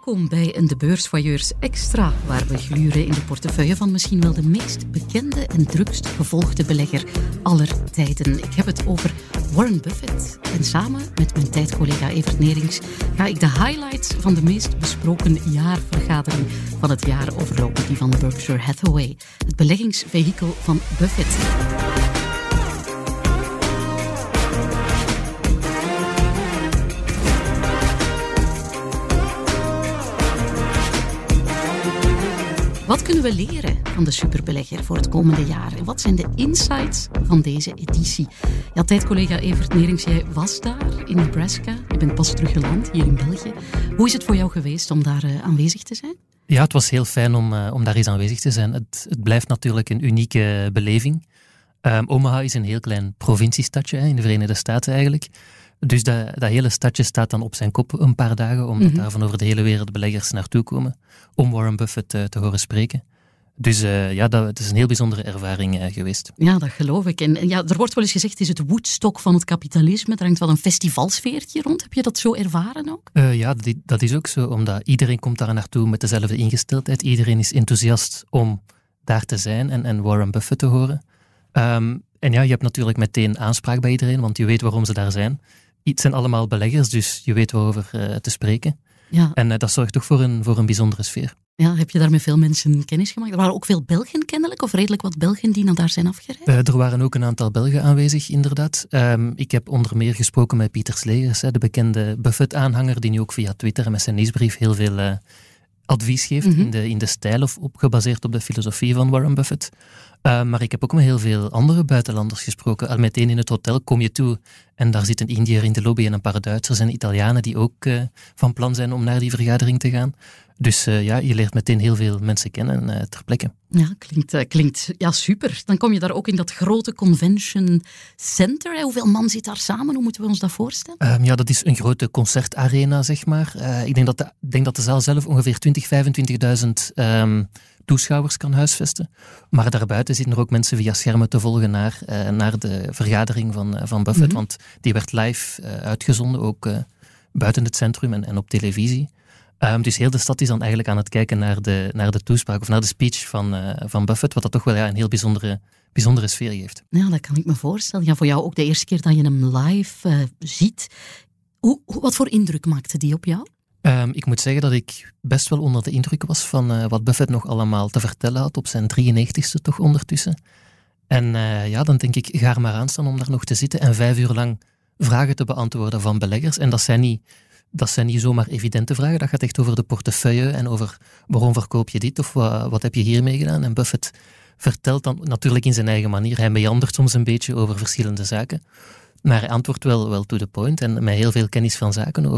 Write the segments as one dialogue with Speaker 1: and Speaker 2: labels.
Speaker 1: Welkom bij De Beursvoyeurs Extra, waar we gluren in de portefeuille van misschien wel de meest bekende en drukst gevolgde belegger aller tijden. Ik heb het over Warren Buffett. En samen met mijn tijdcollega Evert Nerings ga ik de highlights van de meest besproken jaarvergadering van het jaar overlopen, die van Berkshire Hathaway, het beleggingsvehikel van Buffett. Wat kunnen we leren van de superbelegger voor het komende jaar? En wat zijn de insights van deze editie? Ja, tijdcollega Evert Nerings, jij was daar in Nebraska. Je bent pas teruggeland hier in België. Hoe is het voor jou geweest om daar aanwezig te zijn?
Speaker 2: Ja, het was heel fijn om daar eens aanwezig te zijn. Het blijft natuurlijk een unieke beleving. Omaha is een heel klein provinciestadje in de Verenigde Staten eigenlijk. Dus dat hele stadje staat dan op zijn kop een paar dagen, omdat daar van over de hele wereld beleggers naartoe komen om Warren Buffett te horen spreken. Dus het is een heel bijzondere ervaring geweest.
Speaker 1: Ja, dat geloof ik. En ja, er wordt wel eens gezegd, het is het Woodstock van het kapitalisme. Er hangt wel een festivalsfeertje rond. Heb je dat zo ervaren ook?
Speaker 2: Ja, dat is ook zo, omdat iedereen komt daar naartoe met dezelfde ingesteldheid. Iedereen is enthousiast om daar te zijn en Warren Buffett te horen. En ja, je hebt natuurlijk meteen aanspraak bij iedereen, want je weet waarom ze daar zijn. Het zijn allemaal beleggers, dus je weet waarover te spreken. Ja. En dat zorgt toch voor een bijzondere sfeer.
Speaker 1: Ja, heb je daar met veel mensen kennis gemaakt? Er waren ook veel Belgen kennelijk, of redelijk wat Belgen die naar daar zijn afgereisd?
Speaker 2: Er waren ook een aantal Belgen aanwezig, inderdaad. Ik heb onder meer gesproken met Pieter Slegers, de bekende Buffett-aanhanger, die nu ook via Twitter en met zijn nieuwsbrief heel veel advies geeft in de stijl of gebaseerd op de filosofie van Warren Buffett. Maar ik heb ook met heel veel andere buitenlanders gesproken. Al meteen in het hotel kom je toe en daar zit een Indiër in de lobby en een paar Duitsers en Italianen die ook van plan zijn om naar die vergadering te gaan. Dus je leert meteen heel veel mensen kennen ter plekke.
Speaker 1: Ja, klinkt super. Dan kom je daar ook in dat grote convention center. Hoeveel man zit daar samen? Hoe moeten we ons dat voorstellen?
Speaker 2: Dat is een grote concertarena, zeg maar. Ik denk dat de zaal zelf ongeveer 25.000 toeschouwers kan huisvesten. Maar daarbuiten zitten er ook mensen via schermen te volgen naar de vergadering van Buffett. Want die werd live uitgezonden, ook buiten het centrum en op televisie. Dus heel de stad is dan eigenlijk aan het kijken naar de toespraak of naar de speech van Buffett, wat dat toch wel een heel bijzondere sfeer geeft.
Speaker 1: Ja, dat kan ik me voorstellen. Ja, voor jou ook de eerste keer dat je hem live ziet. Wat voor indruk maakte die op jou?
Speaker 2: Ik moet zeggen dat ik best wel onder de indruk was van wat Buffett nog allemaal te vertellen had op zijn 93ste toch ondertussen. En dan denk ik, ga er maar aan staan om daar nog te zitten en 5 uur lang vragen te beantwoorden van beleggers. En dat zijn niet zomaar evidente vragen. Dat gaat echt over de portefeuille en over waarom verkoop je dit of wat heb je hiermee gedaan. En Buffett vertelt dan natuurlijk in zijn eigen manier. Hij meandert soms een beetje over verschillende zaken. Maar hij antwoordt wel to the point en met heel veel kennis van zaken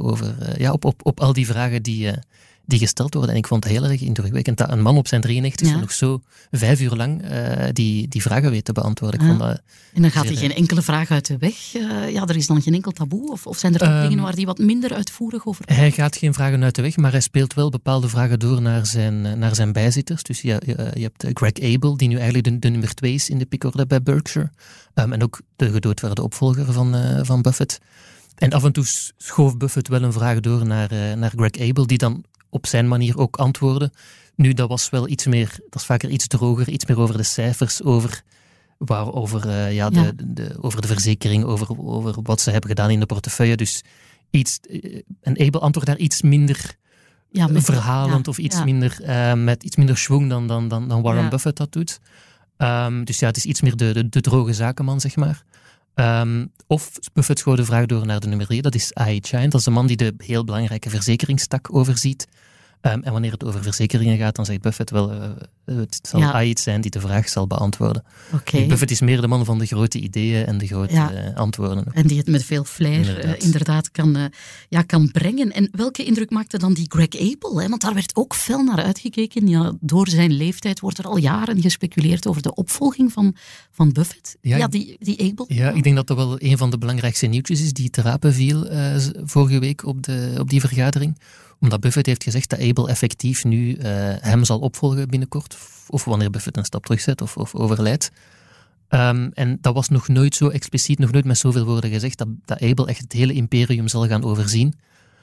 Speaker 2: op al die vragen die gesteld worden. En ik vond het heel erg indrukwekkend dat een man op zijn 93 nog zo 5 uur lang die vragen weet te beantwoorden.
Speaker 1: En dan gaat hij geen enkele vraag uit de weg. Er is dan geen enkel taboe? Of zijn er toch dingen waar hij wat minder uitvoerig over praat?
Speaker 2: Hij gaat geen vragen uit de weg, maar hij speelt wel bepaalde vragen door naar zijn bijzitters. Dus je hebt Greg Abel, die nu eigenlijk de nummer 2 is in de pickorde bij Berkshire. En ook de gedoodverfde opvolger van Buffett. En af en toe schoof Buffett wel een vraag door naar Greg Abel, die dan op zijn manier ook antwoordde. Nu, dat was wel iets meer, dat is vaker iets droger, iets meer over de cijfers, over de verzekering, over wat ze hebben gedaan in de portefeuille. Dus en Abel antwoordt daar iets minder verhalend of iets minder met iets minder schwung dan Warren Buffett dat doet. Dus het is iets meer de droge zakenman, zeg maar. Of Buffett schoot de vraag door naar de nummer 3, dat is Ai Chan. Dat is de man die de heel belangrijke verzekeringstak overziet. En wanneer het over verzekeringen gaat, dan zegt Buffett wel, het zal Ai zijn die de vraag zal beantwoorden.
Speaker 1: Okay.
Speaker 2: Buffett is meer de man van de grote ideeën en de grote antwoorden.
Speaker 1: En die het met veel flair inderdaad kan brengen. En welke indruk maakte dan die Greg Abel? Hè? Want daar werd ook fel naar uitgekeken. Ja, door zijn leeftijd wordt er al jaren gespeculeerd over de opvolging van Buffett. Die Abel.
Speaker 2: Ja, ik denk dat dat wel een van de belangrijkste nieuwtjes is die te rapen viel vorige week op die vergadering. Omdat Buffett heeft gezegd dat Abel effectief nu hem zal opvolgen binnenkort. Of wanneer Buffett een stap terugzet of overlijdt. En dat was nog nooit zo expliciet, nog nooit met zoveel woorden gezegd, dat Abel echt het hele imperium zal gaan overzien.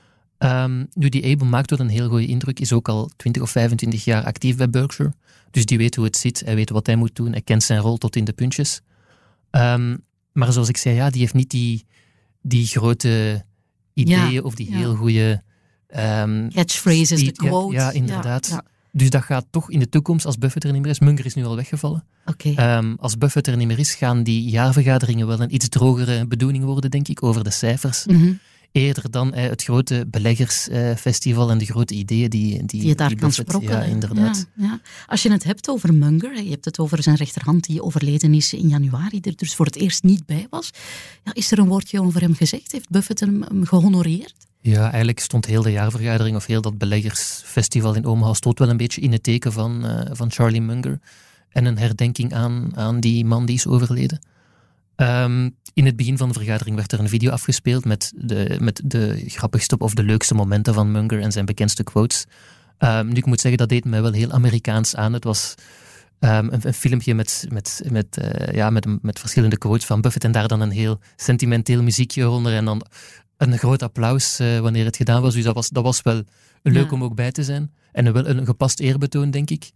Speaker 2: Nu, die Abel maakt wel een heel goede indruk, is ook al 20 of 25 jaar actief bij Berkshire. Dus die weet hoe het zit, hij weet wat hij moet doen, hij kent zijn rol tot in de puntjes. Maar zoals ik zei, die heeft niet die grote ideeën of die heel goede...
Speaker 1: catchphrases, de quotes.
Speaker 2: Ja, inderdaad. Ja. Dus dat gaat toch in de toekomst, als Buffett er niet meer is, Munger is nu al weggevallen. Als Buffett er niet meer is, gaan die jaarvergaderingen wel een iets drogere bedoeling worden, denk ik, over de cijfers.
Speaker 1: Mm-hmm.
Speaker 2: Eerder dan het grote beleggersfestival en de grote ideeën die
Speaker 1: je daar
Speaker 2: die
Speaker 1: kan
Speaker 2: Buffett,
Speaker 1: sprokkelen.
Speaker 2: Ja, inderdaad.
Speaker 1: Ja. Als je het hebt over Munger, je hebt het over zijn rechterhand die overleden is in januari, die er dus voor het eerst niet bij was. Ja, is er een woordje over hem gezegd? Heeft Buffett hem gehonoreerd?
Speaker 2: Ja, eigenlijk stond heel de jaarvergadering of heel dat beleggersfestival in Omaha stond wel een beetje in het teken van Charlie Munger en een herdenking aan die man die is overleden. In het begin van de vergadering werd er een video afgespeeld met de grappigste of de leukste momenten van Munger en zijn bekendste quotes. Nu, ik moet zeggen, dat deed mij wel heel Amerikaans aan. Het was een filmpje met verschillende quotes van Buffett en daar dan een heel sentimenteel muziekje onder en dan een groot applaus wanneer het gedaan was. Dus dat was wel leuk om ook bij te zijn. En wel een gepast eerbetoon, denk ik.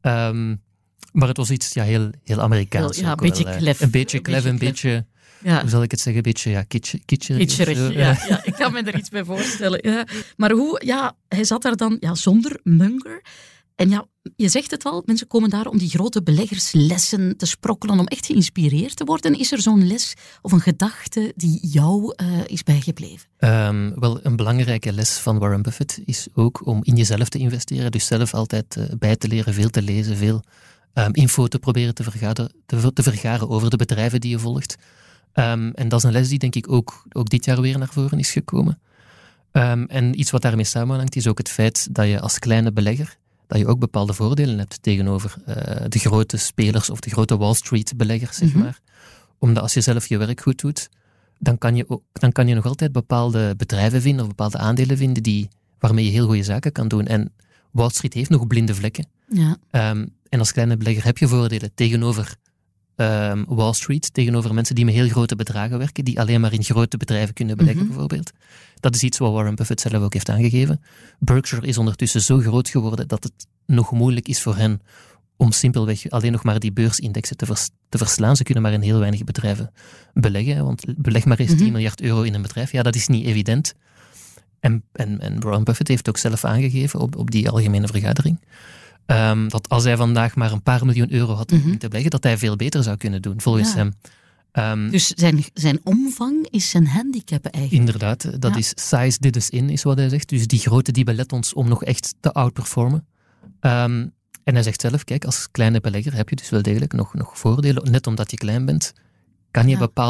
Speaker 2: Maar het was iets heel Amerikaans.
Speaker 1: Een beetje klef.
Speaker 2: Een beetje klef, een beetje... Ja. Hoe zal ik het zeggen? Een beetje kitscherig.
Speaker 1: Ja, ik kan me er iets bij voorstellen. Ja. Maar hij zat daar dan zonder Munger. En je zegt het al, mensen komen daar om die grote beleggerslessen te sprokkelen, om echt geïnspireerd te worden. Is er zo'n les of een gedachte die jou is bijgebleven?
Speaker 2: Wel, een belangrijke les van Warren Buffett is ook om in jezelf te investeren. Dus zelf altijd bij te leren, veel te lezen, veel info te proberen te vergaren over de bedrijven die je volgt. En dat is een les die denk ik ook dit jaar weer naar voren is gekomen. En iets wat daarmee samenhangt is ook het feit dat je als kleine belegger dat je ook bepaalde voordelen hebt tegenover de grote spelers of de grote Wall Street beleggers, zeg maar. Omdat als je zelf je werk goed doet, dan kan je nog altijd bepaalde bedrijven vinden of bepaalde aandelen vinden waarmee je heel goede zaken kan doen. En Wall Street heeft nog blinde vlekken. Ja. En als kleine belegger heb je voordelen tegenover Wall Street, tegenover mensen die met heel grote bedragen werken, die alleen maar in grote bedrijven kunnen beleggen, bijvoorbeeld. Dat is iets wat Warren Buffett zelf ook heeft aangegeven. Berkshire is ondertussen zo groot geworden dat het nog moeilijk is voor hen om simpelweg alleen nog maar die beursindexen te verslaan. Ze kunnen maar in heel weinig bedrijven beleggen, want beleg maar eens 10 miljard euro in een bedrijf. Ja, dat is niet evident. En Warren Buffett heeft ook zelf aangegeven op die algemene vergadering dat als hij vandaag maar een paar miljoen euro had om te beleggen, dat hij veel beter zou kunnen doen, volgens hem.
Speaker 1: Dus zijn omvang is zijn handicap eigenlijk.
Speaker 2: Inderdaad, dat is size did us in, is wat hij zegt. Dus die grootte die belet ons om nog echt te outperformen. En hij zegt zelf, kijk, als kleine belegger heb je dus wel degelijk nog voordelen. Net omdat je klein bent, kan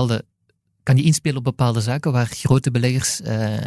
Speaker 2: je inspelen op bepaalde zaken waar grote beleggers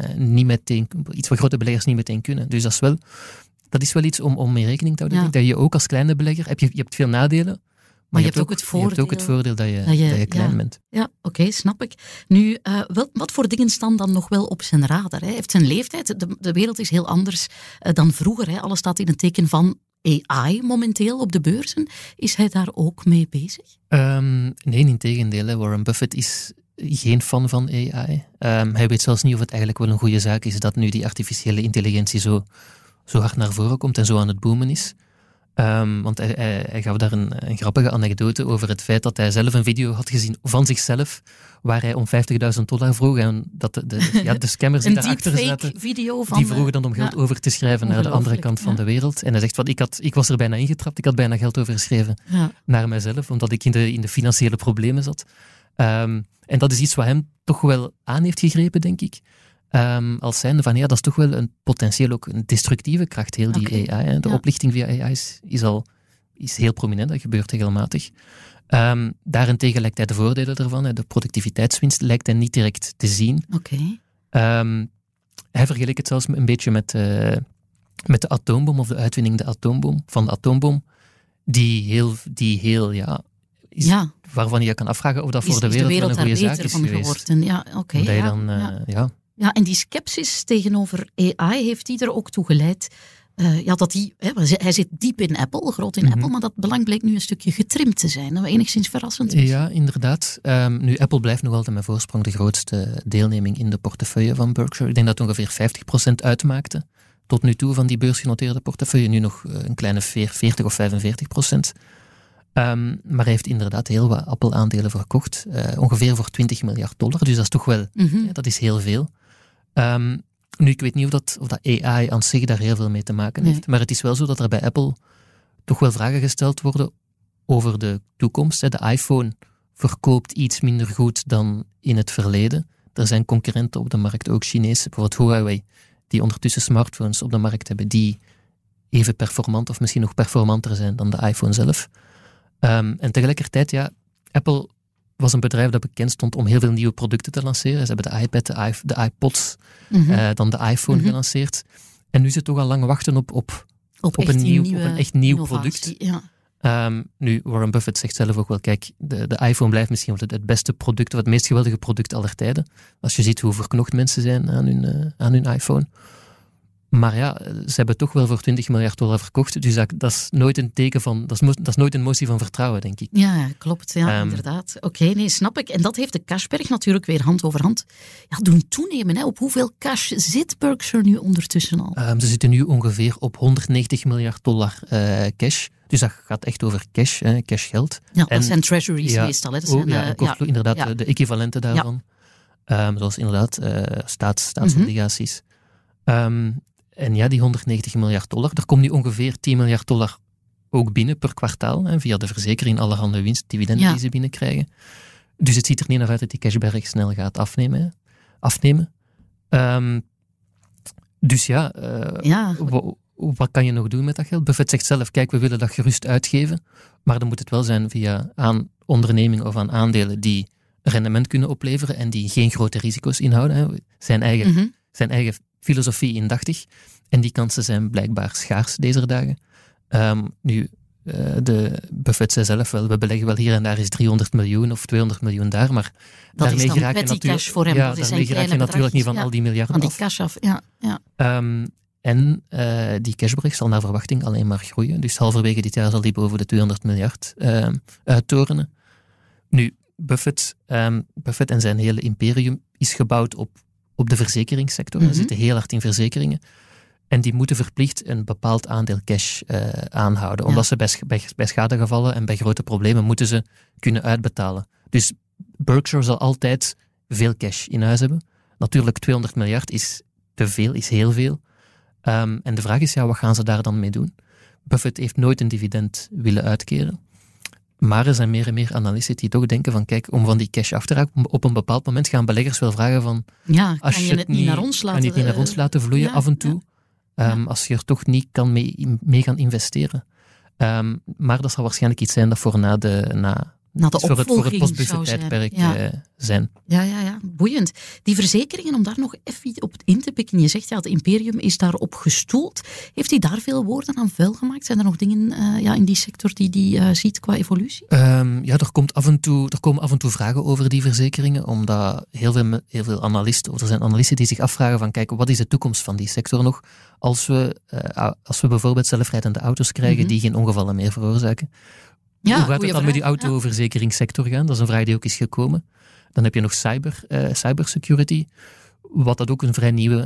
Speaker 2: iets wat grote beleggers niet meteen kunnen. Dus dat is wel iets om mee rekening te houden. Dat je ook als kleine belegger je hebt veel nadelen. Maar je hebt ook het voordeel dat je klein bent.
Speaker 1: Ja, oké, snap ik. Nu, wat voor dingen staan dan nog wel op zijn radar? Hij heeft zijn leeftijd. De wereld is heel anders dan vroeger. Hè. Alles staat in het teken van AI momenteel op de beurzen. Is hij daar ook mee bezig?
Speaker 2: Nee, integendeel. Warren Buffett is geen fan van AI. Hij weet zelfs niet of het eigenlijk wel een goede zaak is dat nu die artificiële intelligentie zo hard naar voren komt en zo aan het boomen is. Want hij gaf daar een grappige anekdote over het feit dat hij zelf een video had gezien van zichzelf waar hij om $50.000 vroeg en dat de scammers die daarachter zaten, die vroegen dan om geld over te schrijven naar de andere kant van de wereld. En hij zegt, ik was er bijna ingetrapt, ik had bijna geld overgeschreven naar mijzelf, omdat ik in de financiële problemen zat. En dat is iets wat hem toch wel aan heeft gegrepen, denk ik. Als zijnde van, dat is toch wel potentieel ook een destructieve kracht, heel die AI. Hè. De oplichting via AI is heel prominent, dat gebeurt regelmatig. Daarentegen lijkt hij de voordelen ervan, de productiviteitswinst, lijkt hij niet direct te zien. Hij vergeleek het zelfs een beetje met de atoombom, of de uitwinning van de atoombom, waarvan je kan afvragen of dat voor de wereld wel een goede zaak is geweest.
Speaker 1: Ja, en die scepsis tegenover AI, heeft die er ook toe geleid hij zit diep in Apple, groot in Apple, maar dat belang bleek nu een stukje getrimd te zijn. Dat enigszins verrassend is.
Speaker 2: Ja, inderdaad. Nu, Apple blijft nog altijd met voorsprong de grootste deelneming in de portefeuille van Berkshire. Ik denk dat het ongeveer 50% uitmaakte tot nu toe van die beursgenoteerde portefeuille. Nu nog een kleine 40 of 45%. Maar hij heeft inderdaad heel wat Apple-aandelen verkocht. Ongeveer voor $20 miljard. Dus dat is toch wel, dat is heel veel. Nu, ik weet niet of dat AI aan zich daar heel veel mee te maken heeft. Maar het is wel zo dat er bij Apple toch wel vragen gesteld worden over de toekomst. De iPhone verkoopt iets minder goed dan in het verleden. Er zijn concurrenten op de markt, ook Chinese, bijvoorbeeld Huawei, die ondertussen smartphones op de markt hebben die even performant of misschien nog performanter zijn dan de iPhone zelf. En tegelijkertijd, Apple was een bedrijf dat bekend stond om heel veel nieuwe producten te lanceren. Ze hebben de iPad, de iPods, dan de iPhone gelanceerd. En nu zit toch al lang wachten op een echt nieuw product. Ja. Nu, Warren Buffett zegt zelf ook wel, kijk, de iPhone blijft misschien wel het beste product, of het meest geweldige product aller tijden. Als je ziet hoe verknocht mensen zijn aan hun iPhone. Maar ja, ze hebben toch wel voor $20 miljard verkocht. Dus dat is nooit een teken van... Dat is nooit een motie van vertrouwen, denk ik.
Speaker 1: Ja, klopt. Ja, inderdaad. Oké, nee, snap ik. En dat heeft de cashberg natuurlijk weer hand over hand doen toenemen. Hè. Op hoeveel cash zit Berkshire nu ondertussen al?
Speaker 2: Ze zitten nu ongeveer op $190 miljard cash. Dus dat gaat echt over cash, cashgeld.
Speaker 1: Ja, dat zijn treasuries meestal. Hè.
Speaker 2: Inderdaad, de equivalenten daarvan. Zoals inderdaad staatsobligaties. En ja, die $190 miljard, er komt nu ongeveer $10 miljard ook binnen per kwartaal, via de verzekering, allerhande winstdividenden die ze binnenkrijgen. Dus het ziet er niet naar uit dat die cashberg snel gaat afnemen. Wat kan je nog doen met dat geld? Buffett zegt zelf, kijk, we willen dat gerust uitgeven, maar dan moet het wel zijn via ondernemingen of aan aandelen die rendement kunnen opleveren en die geen grote risico's inhouden. Zijn eigen filosofie indachtig. En die kansen zijn blijkbaar schaars deze dagen. De Buffett zei zelf wel, we beleggen wel hier en daar eens $300 miljoen of $200 miljoen daar, maar
Speaker 1: dat daarmee geraak je natuurlijk voor hem.
Speaker 2: Daarmee geraak je natuurlijk niet van al die miljarden
Speaker 1: van die cash af.
Speaker 2: Die cashberg zal naar verwachting alleen maar groeien. Dus halverwege dit jaar zal die boven de $200 miljard uittorenen. Nu, Buffett en zijn hele imperium is gebouwd op de verzekeringssector. Ze zitten heel hard in verzekeringen. En die moeten verplicht een bepaald aandeel cash aanhouden. Omdat ze bij schadegevallen en bij grote problemen moeten ze kunnen uitbetalen. Dus Berkshire zal altijd veel cash in huis hebben. Natuurlijk, $200 miljard is te veel, is heel veel. En de vraag is, wat gaan ze daar dan mee doen? Buffett heeft nooit een dividend willen uitkeren. Maar er zijn meer en meer analisten die toch denken van, kijk, om van die cash af te raken, op een bepaald moment gaan beleggers wel vragen van...
Speaker 1: als je het niet naar ons laten...
Speaker 2: Kan je het niet naar ons laten vloeien af en toe? Als je er toch niet kan mee gaan investeren. Maar dat zal waarschijnlijk iets zijn dat voor voor het post-Buffett-tijdperk zijn.
Speaker 1: Ja, boeiend. Die verzekeringen, om daar nog even op in te pikken. Je zegt, het imperium is daarop gestoeld. Heeft hij daar veel woorden aan vuil gemaakt? Zijn er nog dingen in die sector die ziet qua evolutie?
Speaker 2: Er komen af en toe vragen over die verzekeringen, omdat heel veel analisten, of er zijn analisten die zich afvragen van, kijk, wat is de toekomst van die sector nog? Als we bijvoorbeeld zelfrijdende auto's krijgen die geen ongevallen meer veroorzaken. Hoe gaat het dan met die autoverzekeringssector gaan? Dat is een vraag die ook is gekomen. Dan heb je nog cybersecurity, wat dat ook een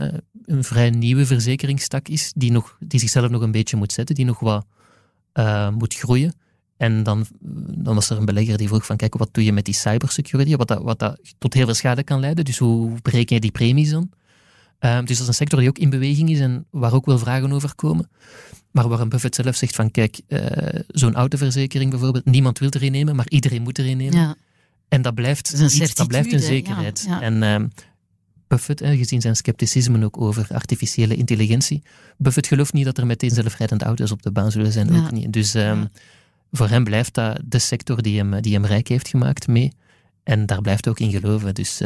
Speaker 2: vrij nieuwe verzekeringstak is, die zichzelf nog een beetje moet zetten, die nog wat moet groeien. En dan was er een belegger die vroeg van, kijk, wat doe je met die cybersecurity? Wat dat tot heel veel schade kan leiden. Dus hoe bereken je die premies dan? Dus dat is een sector die ook in beweging is en waar ook wel vragen over komen. Maar Warren Buffett zelf zegt van, kijk, zo'n autoverzekering bijvoorbeeld, niemand wil erin nemen, maar iedereen moet erin nemen. Ja. En dat blijft een zekerheid. Ja. En Buffett, gezien zijn scepticisme ook over artificiële intelligentie, Buffett gelooft niet dat er meteen zelfrijdende auto's op de baan zullen zijn. Ook niet. Dus voor hem blijft dat de sector die hem rijk heeft gemaakt mee. En daar blijft hij ook in geloven. Dus...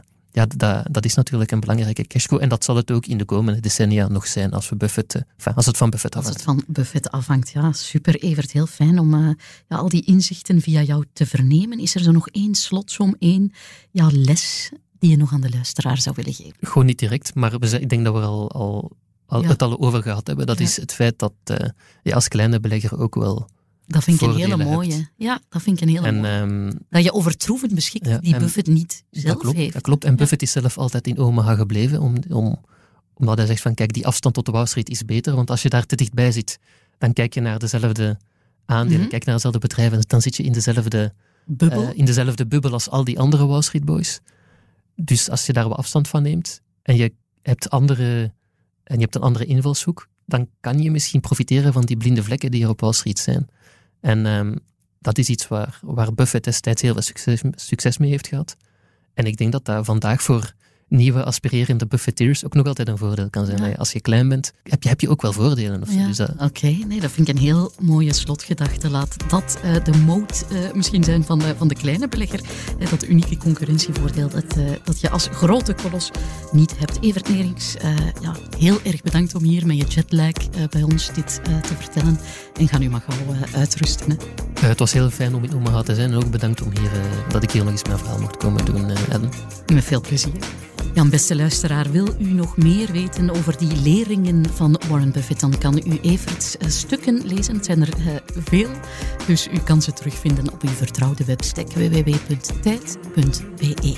Speaker 2: dat is natuurlijk een belangrijke cashcow. En dat zal het ook in de komende decennia nog zijn als het van Buffett afhangt.
Speaker 1: Als het van Buffett afhangt, ja. Super, Evert. Heel fijn om al die inzichten via jou te vernemen. Is er zo nog één slotsom, één les die je nog aan de luisteraar zou willen geven?
Speaker 2: Gewoon niet direct, maar ik denk dat we al het al over gehad hebben. Dat is het feit dat je als kleine belegger ook wel
Speaker 1: dat vind ik een hele
Speaker 2: voordelen
Speaker 1: mooie.
Speaker 2: hebt.
Speaker 1: Ja, dat vind ik een hele mooie. Dat je over troeven beschikt die Buffett niet zelf heeft.
Speaker 2: Dat klopt. En Buffett is zelf altijd in Omaha gebleven, omdat hij zegt van kijk, die afstand tot de Wall Street is beter, want als je daar te dichtbij zit, dan kijk je naar dezelfde aandelen, kijk naar dezelfde bedrijven, dan zit je in dezelfde bubbel als al die andere Wall Street boys. Dus als je daar wat afstand van neemt en je hebt een andere invalshoek, dan kan je misschien profiteren van die blinde vlekken die er op Wall Street zijn. En dat is iets waar Buffett destijds heel veel succes mee heeft gehad. En ik denk dat dat vandaag voor nieuwe aspirerende Buffetteers ook nog altijd een voordeel kan zijn. Ja. Als je klein bent, heb je ook wel voordelen.
Speaker 1: Ja. Dus Oké, nee, dat vind ik een heel mooie slotgedachte. Laat dat de moot misschien zijn van de kleine belegger. Dat unieke concurrentievoordeel dat je als grote kolos niet hebt. Evert Neerings, heel erg bedankt om hier met je jetlag bij ons dit te vertellen. En ga nu maar gauw uitrusten. Hè.
Speaker 2: Het was heel fijn om in Omaha te zijn. En ook bedankt dat ik hier nog eens mijn verhaal mocht komen doen, Ellen.
Speaker 1: Met veel plezier. Ja, beste luisteraar, wil u nog meer weten over die leringen van Warren Buffett, dan kan u Everts stukken lezen. Het zijn er veel, dus u kan ze terugvinden op uw vertrouwde webstack www.tijd.be.